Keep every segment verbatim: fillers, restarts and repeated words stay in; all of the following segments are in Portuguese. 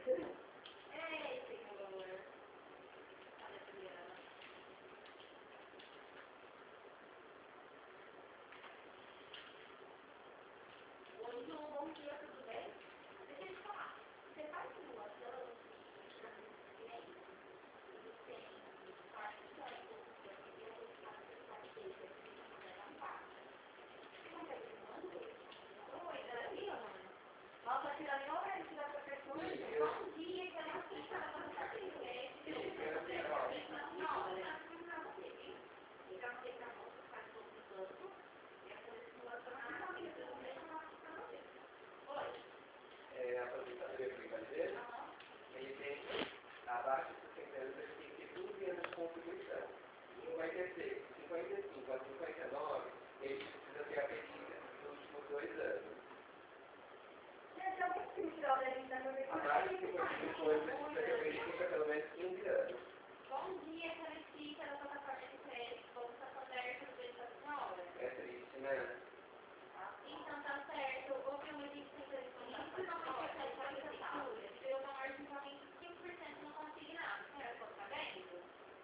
Ei, senhor. Olha, Juliana. Oi, Ju, bom dia, tudo bem? Deixa eu te falar. Você faz simulação? Eles têm parte de código, eu queria testar a velocidade dele, eu queria fazer na parte. Você consegue filmando? Oi, Juliana. Nossa, tirando eu era da professora. Bom dia, que eu não sei se ela está no partido. É, se eu não sei se ela está na aula, né? Então, você está bom, você faz todo o plano. E a simulação, a família, eu não deixo ela para você. Oi. É, a apresentação que ele vai fazer, ele tem abaixo de sessenta anos, ele tem que ter quinze anos de contribuição. E vai ter cinquenta e cinco a cinquenta e nove, ele precisa ter a pesquisa nos últimos dois anos. Abaixo de cinquenta e cinco anos, precisa ter a pesquisa pelo menos quinze anos. Bom dia, Canetica, da plataforma de crédito. Como está aberto o preço da senhora? É triste, né? Então tá certo. Houve uma distinção disponível, não vai ter acesso à prefeitura. Deu uma margem de aumento de cinco por cento no consignado. A senhora ficou sabendo?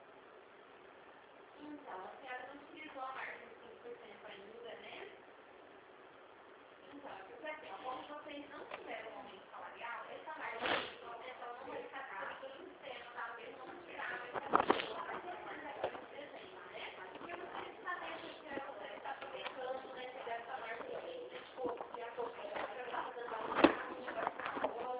Então, a senhora não utilizou a margem de cinco por cento ainda, né? Então, porque assim, ó, como vocês não tiveram um aumento salarial, essa margem de cinco por cento ela não vai ficar cara. Todo o sistema, talvez não tirar, vai ficar tudo. Mas você faz agora esse desenho, né? Porque você está dentro de você está aproveitando, né? Pegar essa margem de pouco, de a pouco, vai trabalhar, vai caminho, vai ficar bom,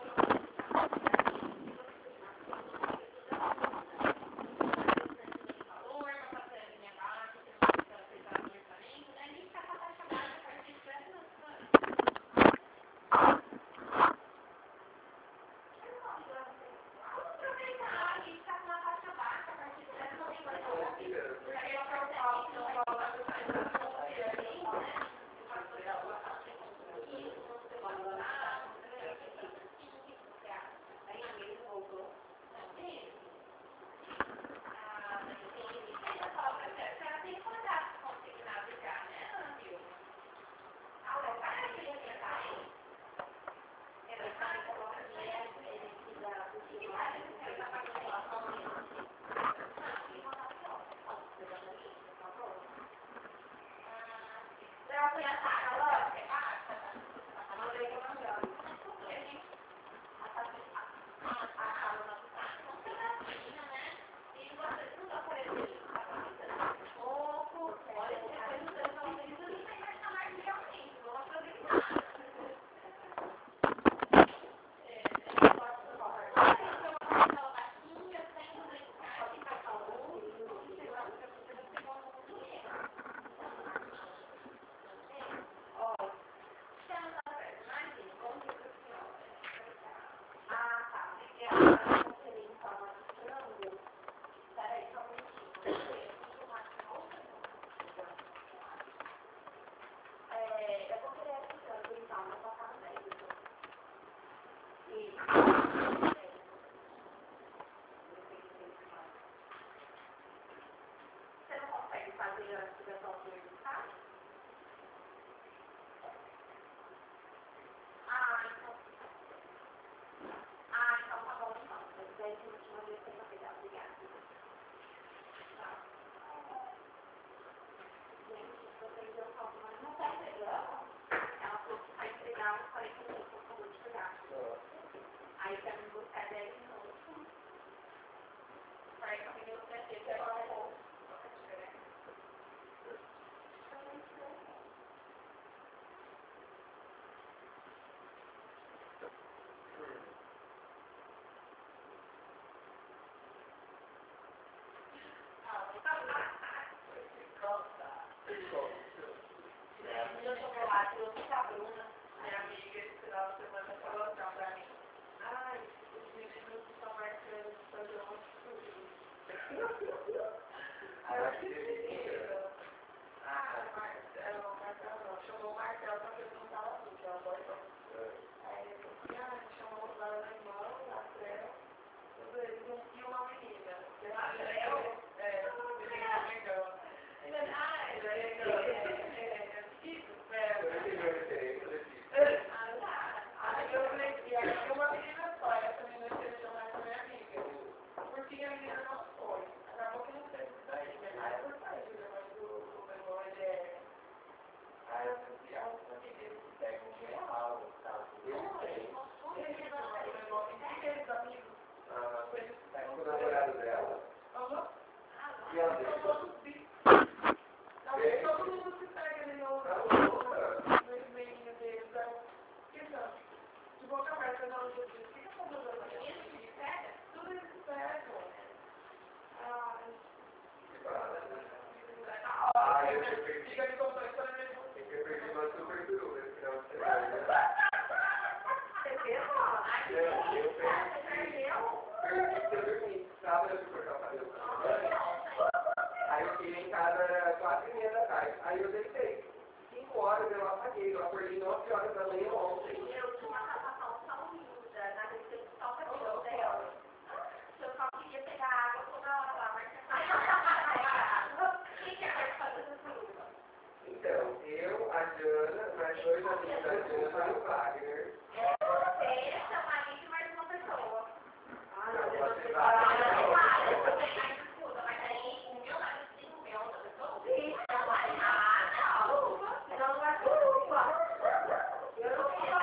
valor, uma parcelinha baixa, você não precisa aceitar o orçamento, né? Nem ficar com a taxa baixa a partir de dez anos. Aproveitar e ficar com uma taxa baixa a partir de dez anos, não vai dar. Aí eu falo, ó, não falo da taxa de juros, né? Isso, não se pode usar, aí mesmo voltou. Ah, mas tem, ainda fala pra você, a senhora tem contrato consignado já, né, Ana? Ah, o cara que ele tá aí? Ele tá aí, coloca dinheiro, ele precisa do que mais, ele tá pagando relação mesmo. Não, foi a taxa, lógico, é baixa. A Andrei tá mandando. A gente, a taxa, a taxa na taxa, não tem assim, né? E você nunca apareceu, tá aproveitando pouco, olha, depois do seu conteúdo, não tem mais chamar de realmente, vamos aproveitar. Fazer a ativação do carro? Ah, então. Ah, então tá bom, então. Mas daí, se última vez você vai pegar, obrigada. Tá. Gente, vocês deu salto, mas não tá pegando. Ela falou que vai entregar uns quarenta minutos, por favor, de pegar. Aí, pra mim, buscar dez minutos. quarenta minutos é ter, você vai pôr. Meu chocolate, eu fiz a Bruna, minha amiga, esse final de semana falou assim pra mim. Ai, os meninos estão marcando fazer um estúdio. Aí eu disse, ah, Marcelo, Marcelo não, chamou o Marcelo pra perguntar ela tudo, que ela botou. Aí ele falou assim, ah, chamou o alemão, a Cleo, tudo eles, e uma menina. A Cleo? É, menina legal. Ah, ele é legal. Ah, tá. Aí eu falei, e aí uma menina só, essa menina nove horas da manhã ontem. Eu tinha uma captação tão linda na recepção da hotel. Eu só queria pegar água toda hora lá, mas quem quer participar dessa turma? Então, eu, a Jana, mais dois amigos da Jana e o Wagner. É você, seu marido e mais uma pessoa. Ah, não, você Ah, vai. mas escuta, mas aí o meu marido tem o meu, outra pessoa? Sim. Ah, não. Não vai ser turma. Eu não quero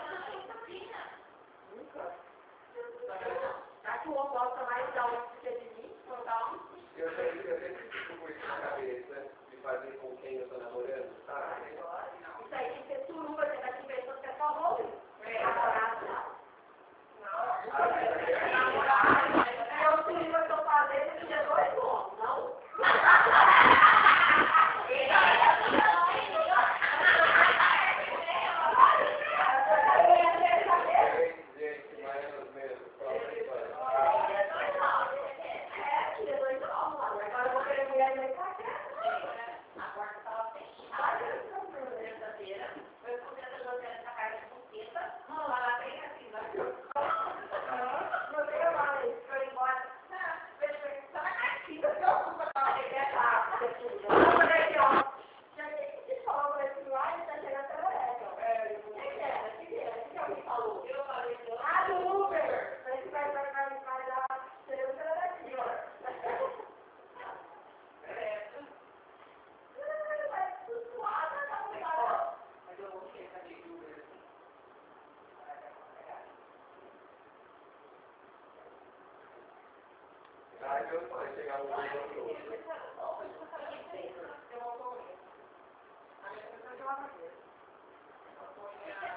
nunca. Já que o homem gosta mais da onde você de mim, então. Eu sempre, eu sempre fico com isso na cabeça de fazer com quem eu tô namorando, sabe? Isso aí tem que ser suruba, você vai te ver se você é só roubo. É, namorado não. Não. Namorado, é o suruba que eu tô fazendo que é dois homens, não? Gente, mais ou menos, só Agora eu vou querer mulher de a porta estava fechada, verdadeira. Eu fui dentro da geladeira essa cara de buqueta, lá bem assim, né? Não sei mais, foi embora. Só na caixinha, que eu fui botar uma regressa. Eu falei aqui, ó. Já tem que falar por esse lado e tá chegando até o resto. O que era? O que era? O que alguém falou? Eu falei, ah, do Uber! Falei que vai, vai, vai, vai dar. Seria o que era daqui, ó. mas eu vou checar de Uber assim. Ah, meu pai chegar no Uber. Eu vou correr. A minha pessoa de uma maneira.